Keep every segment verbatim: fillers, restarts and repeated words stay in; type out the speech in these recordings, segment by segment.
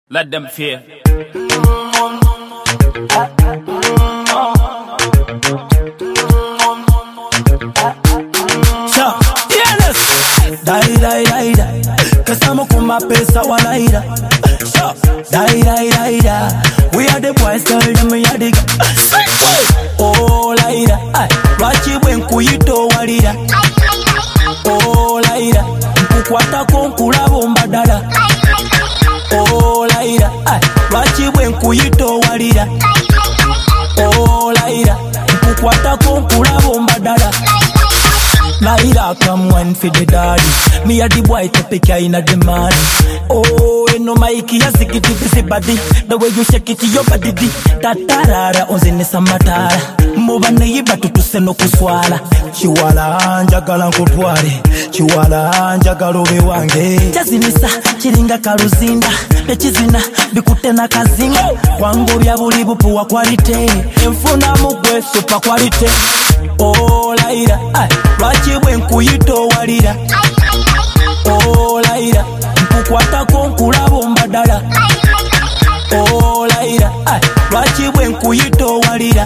Let them fear. Die, die, die, die. Kasamo kuma pesa wanaida. Die, die, die, die. We are the boys, tell them we are the guys. Oh, laida. Wachi wenku yito walida. Oh, laida. Kukwata konkula bomba dada. Oh, laida. Wachi wenku yito walida. Oh, laida. Kukwata konkula bomba dada. Laida, come one for the daddy. Me a the boy to pick in a the money. Oh, you know my key a sick it busy body. The way you shake it your body. Tatarara onzine samatara. Mova neiba tutuse no kuswala. Chiwala njagala nkutwale. Chiwala njagala obe wange. Jazinisa chiringa karuzinda. Nechizina bikutena kazinga. Wango bya buli bupu wa quality. Enfuna mugwe super quality. Oh, laida, wachi wenku yito walida. Oh, laida, kukwata konkula bomba dada. Oh, laida, wachi wenku yito walida.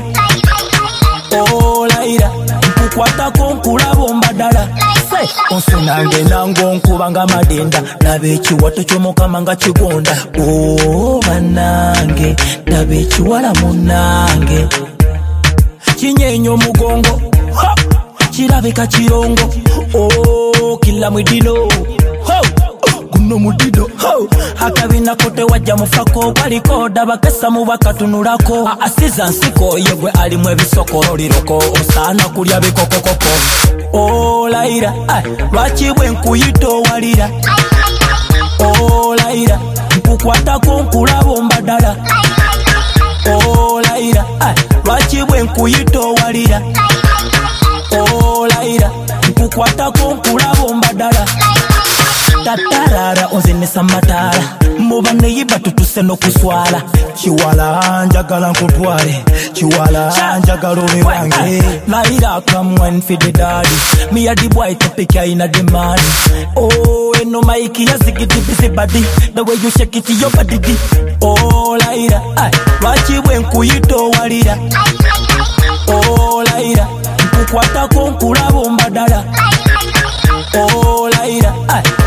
Oh, laida, kukwata konkula bomba dada. Say, onsunange nango nkubanga madenda. Nabechi watu chomoka manga chigonda. Oh, banange, nabechi wala munange. Chinyenyo mugongo, ha! Chirabeka chirongo, oh, kila mwidilo, ho! Guno mudido, ho! Akabina kote waja mufako, walikoda bakesa mubakatunurako. Asiza nsiko, yegwe alimwe bisoko, liroko, osana kulia bikoko koko. Oh, laida, wachi wenku yito walida. Oh, laida, kukwata konkula bomba dada. Oh, laida, wachi wenku yito walida. Oh, laida, kukwata konkula bomba dada. Tatarara onzine samatara. Mova neiba tutuse no kuswala. Chiwala njagala nkutwale. Chiwala njagala obe wange. Laida, come one for the daddy. Me a the boy to pick in a the money. Oh, you know my key a sick it busy body. The way you shake it your body. Oh, laida, wachi wenku yito walida. Oh, laida, kukwata konkula bomba dada. Oh, laida,